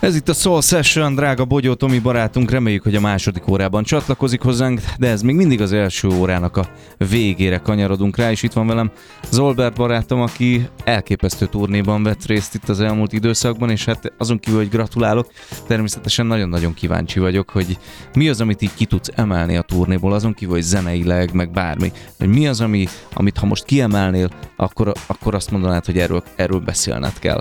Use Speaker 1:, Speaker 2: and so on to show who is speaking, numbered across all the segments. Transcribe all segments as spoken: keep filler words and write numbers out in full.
Speaker 1: Ez itt a Soul Session, drága Bogyó Tomi barátunk, reméljük, hogy a második órában csatlakozik hozzánk, de ez még mindig az első órának a végére kanyarodunk rá, és itt van velem Zolbert barátom, aki elképesztő turnéban vett részt itt az elmúlt időszakban, és hát azon kívül, hogy gratulálok, természetesen nagyon-nagyon kíváncsi vagyok, hogy mi az, amit így ki tudsz emelni a turnéból, azon kívül, hogy zeneileg, meg bármi, hogy mi az, ami, amit ha most kiemelnél, akkor, akkor azt mondanád, hogy erről, erről beszélned kell.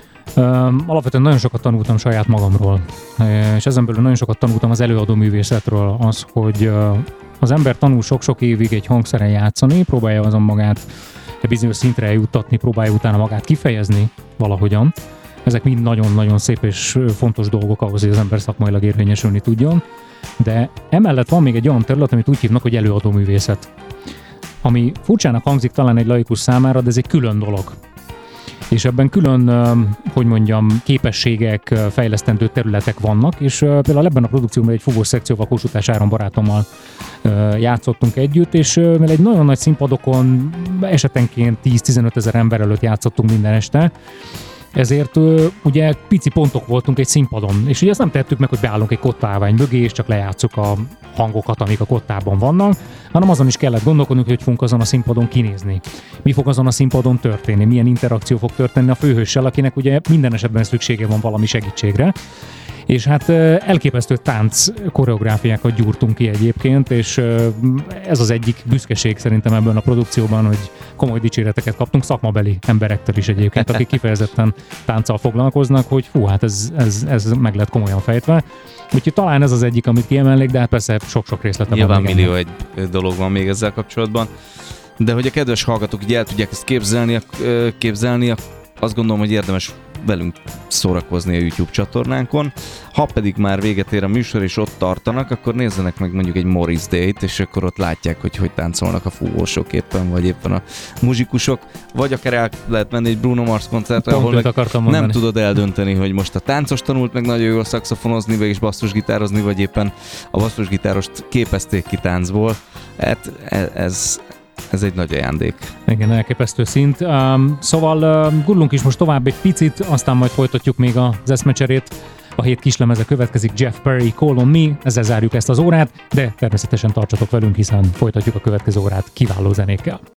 Speaker 2: Um, alapvetően nagyon sokat tanultam saját magamról, és ezen belül nagyon sokat tanultam az előadó művészetről, az, hogy uh, az ember tanul sok-sok évig egy hangszeren játszani, próbálja azon magát egy bizonyos szintre eljuttatni, próbálja utána magát kifejezni valahogyan. Ezek mind nagyon-nagyon szép és fontos dolgok ahhoz, hogy az ember szakmailag érvényesülni tudjon, de emellett van még egy olyan terület, amit úgy hívnak, hogy előadó művészet, ami furcsának hangzik talán egy laikus számára, de ez egy külön dolog. És ebben külön, hogy mondjam, képességek, fejlesztendő területek vannak, és például ebben a produkcióban egy fúvós szekcióval, Kossuth Áron barátommal játszottunk együtt, és mivel egy nagyon nagy színpadokon esetenként tíz-tizenöt ezer ember előtt játszottunk minden este, ezért ugye pici pontok voltunk egy színpadon, és ugye ezt nem tettük meg, hogy beállunk egy kottaávány mögé, és csak lejátszuk a hangokat, amik a kottában vannak, hanem azon is kellett gondolkodnunk, hogy fogunk azon a színpadon kinézni. Mi fog azon a színpadon történni, milyen interakció fog történni a főhőssel, akinek ugye minden esetben szüksége van valami segítségre. És hát elképesztő tánc koreográfiákat gyúrtunk ki egyébként, és ez az egyik büszkeség szerintem ebben a produkcióban, hogy komoly dicséreteket kaptunk szakmabeli emberektől is egyébként, akik kifejezetten tánccal foglalkoznak, hogy fú, hát ez, ez, ez meg lett komolyan fejtve. Úgyhogy talán ez az egyik, amit kiemelnék, de hát persze sok-sok részlete van.
Speaker 1: Nyilván millió egy dolog van még ezzel kapcsolatban, de hogy a kedves hallgatók így el tudják ezt képzelni, képzelni azt gondolom, hogy érdemes velünk szórakozni a YouTube csatornánkon. Ha pedig már véget ér a műsor és ott tartanak, akkor nézzenek meg mondjuk egy Morris Day-t, és akkor ott látják, hogy hogy táncolnak a fúvósok éppen, vagy éppen a muzsikusok, vagy akár el lehet menni egy Bruno Mars koncertre, ahol meg nem tudod eldönteni, hogy most a táncos tanult meg nagyon jól szaxofonozni, vagy is basszusgitározni, vagy éppen a basszusgitárost képezték ki táncból. Hát ez... Ez egy nagy ajándék.
Speaker 2: Igen, elképesztő szint. Um, szóval uh, gurulunk is most tovább egy picit, aztán majd folytatjuk még az eszmecserét. A hét kislemeze következik, Jeff Perry, Call on Me, ezzel zárjuk ezt az órát, de természetesen tartsatok velünk, hiszen folytatjuk a következő órát kiváló zenékkel.